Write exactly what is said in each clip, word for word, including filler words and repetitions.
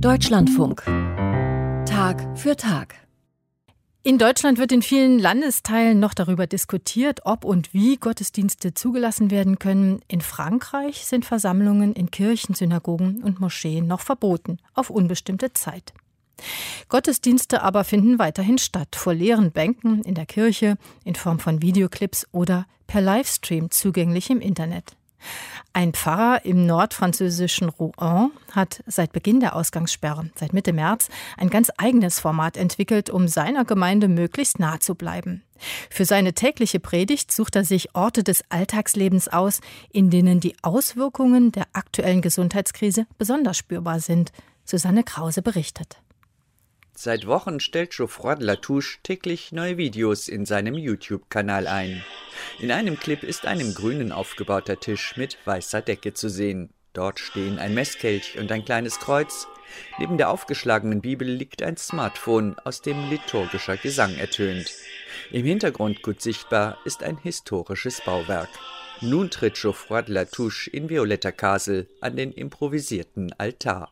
Deutschlandfunk. Tag für Tag. In Deutschland wird in vielen Landesteilen noch darüber diskutiert, ob und wie Gottesdienste zugelassen werden können. In Frankreich sind Versammlungen in Kirchen, Synagogen und Moscheen noch verboten, auf unbestimmte Zeit. Gottesdienste aber finden weiterhin statt, vor leeren Bänken in der Kirche, in Form von Videoclips oder per Livestream zugänglich im Internet. Ein Pfarrer im nordfranzösischen Rouen hat seit Beginn der Ausgangssperre, seit Mitte März, ein ganz eigenes Format entwickelt, um seiner Gemeinde möglichst nah zu bleiben. Für seine tägliche Predigt sucht er sich Orte des Alltagslebens aus, in denen die Auswirkungen der aktuellen Gesundheitskrise besonders spürbar sind. Susanne Krause berichtet. Seit Wochen stellt Geoffroy de Latouche täglich neue Videos in seinem YouTube-Kanal ein. In einem Clip ist ein im Grünen aufgebauter Tisch mit weißer Decke zu sehen. Dort stehen ein Messkelch und ein kleines Kreuz. Neben der aufgeschlagenen Bibel liegt ein Smartphone, aus dem liturgischer Gesang ertönt. Im Hintergrund gut sichtbar ist ein historisches Bauwerk. Nun tritt Geoffroy de Latouche in violetter Kasel an den improvisierten Altar.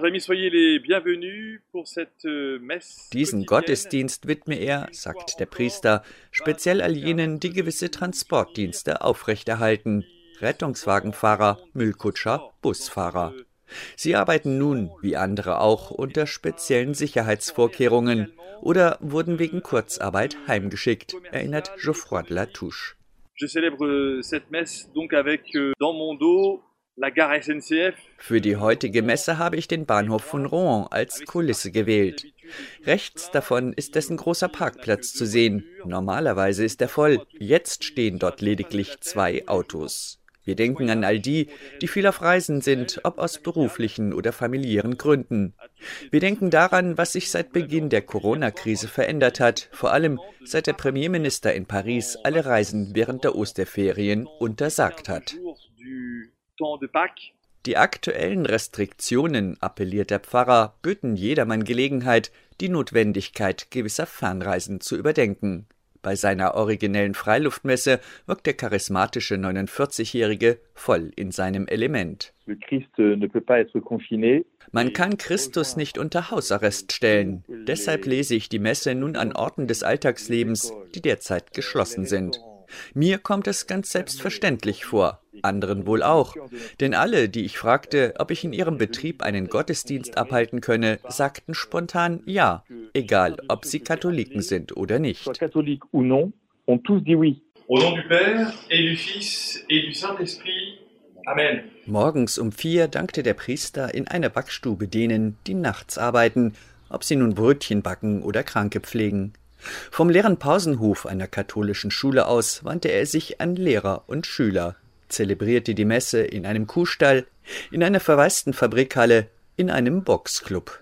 Diesen Gottesdienst widme er, sagt der Priester, speziell all jenen, die gewisse Transportdienste aufrechterhalten. Rettungswagenfahrer, Müllkutscher, Busfahrer. Sie arbeiten nun, wie andere auch, unter speziellen Sicherheitsvorkehrungen oder wurden wegen Kurzarbeit heimgeschickt, erinnert Geoffroy de Latouche. Je célèbre cette messe donc avec dans mon dos la gare S N C F. Für die heutige Messe habe ich den Bahnhof von Rouen als Kulisse gewählt. Rechts davon ist dessen großer Parkplatz zu sehen. Normalerweise ist er voll. Jetzt stehen dort lediglich zwei Autos. Wir denken an all die, die viel auf Reisen sind, ob aus beruflichen oder familiären Gründen. Wir denken daran, was sich seit Beginn der Corona-Krise verändert hat, vor allem seit der Premierminister in Paris alle Reisen während der Osterferien untersagt hat. Die aktuellen Restriktionen, appelliert der Pfarrer, böten jedermann Gelegenheit, die Notwendigkeit gewisser Fernreisen zu überdenken. Bei seiner originellen Freiluftmesse wirkt der charismatische neunundvierzigjährige voll in seinem Element. Man kann Christus nicht unter Hausarrest stellen. Deshalb lese ich die Messe nun an Orten des Alltagslebens, die derzeit geschlossen sind. Mir kommt es ganz selbstverständlich vor, anderen wohl auch. Denn alle, die ich fragte, ob ich in ihrem Betrieb einen Gottesdienst abhalten könne, sagten spontan ja, egal ob sie Katholiken sind oder nicht. Au nom du Père et du Fils et du Saint-Esprit. Amen. Morgens um vier dankte der Priester in einer Backstube denen, die nachts arbeiten, ob sie nun Brötchen backen oder Kranke pflegen. Vom leeren Pausenhof einer katholischen Schule aus wandte er sich an Lehrer und Schüler, zelebrierte die Messe in einem Kuhstall, in einer verwaisten Fabrikhalle, in einem Boxclub.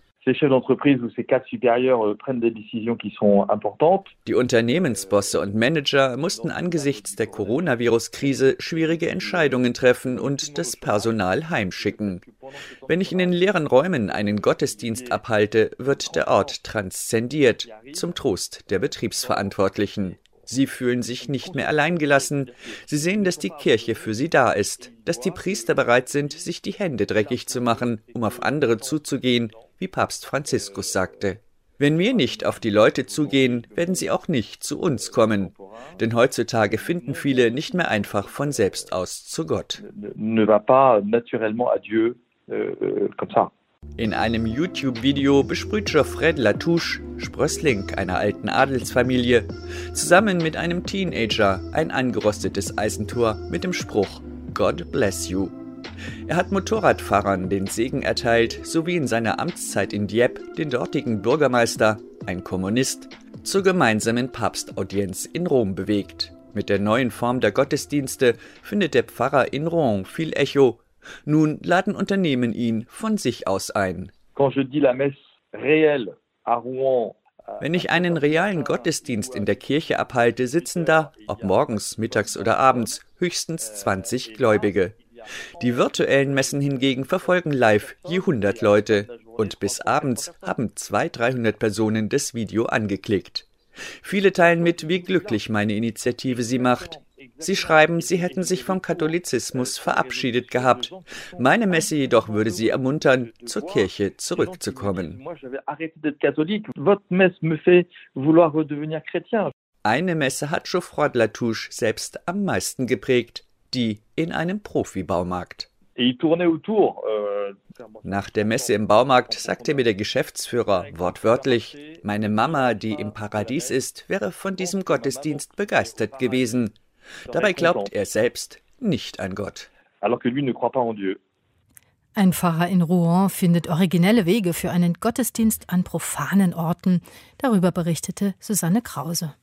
Die Unternehmensbosse und Manager mussten angesichts der Coronavirus-Krise schwierige Entscheidungen treffen und das Personal heimschicken. Wenn ich in den leeren Räumen einen Gottesdienst abhalte, wird der Ort transzendiert, zum Trost der Betriebsverantwortlichen. Sie fühlen sich nicht mehr alleingelassen. Sie sehen, dass die Kirche für sie da ist, dass die Priester bereit sind, sich die Hände dreckig zu machen, um auf andere zuzugehen, wie Papst Franziskus sagte. Wenn wir nicht auf die Leute zugehen, werden sie auch nicht zu uns kommen. Denn heutzutage finden viele nicht mehr einfach von selbst aus zu Gott. In einem YouTube-Video besprüht Geoffroy de Latouche, Sprössling einer alten Adelsfamilie, zusammen mit einem Teenager ein angerostetes Eisentor mit dem Spruch God bless you. Er hat Motorradfahrern den Segen erteilt, sowie in seiner Amtszeit in Dieppe den dortigen Bürgermeister, ein Kommunist, zur gemeinsamen Papstaudienz in Rom bewegt. Mit der neuen Form der Gottesdienste findet der Pfarrer in Rouen viel Echo. Nun laden Unternehmen ihn von sich aus ein. Wenn ich einen realen Gottesdienst in der Kirche abhalte, sitzen da, ob morgens, mittags oder abends, höchstens zwanzig Gläubige. Die virtuellen Messen hingegen verfolgen live je hundert Leute und bis abends haben zweihundert, dreihundert Personen das Video angeklickt. Viele teilen mit, wie glücklich meine Initiative sie macht. Sie schreiben, sie hätten sich vom Katholizismus verabschiedet gehabt. Meine Messe jedoch würde sie ermuntern, zur Kirche zurückzukommen. Eine Messe hat Geoffroy de La Touche selbst am meisten geprägt, die in einem Profibaumarkt. Nach der Messe im Baumarkt sagte mir der Geschäftsführer wortwörtlich, meine Mama, die im Paradies ist, wäre von diesem Gottesdienst begeistert gewesen. Dabei glaubt er selbst nicht an Gott. Ein Pfarrer in Rouen findet originelle Wege für einen Gottesdienst an profanen Orten. Darüber berichtete Susanne Krause.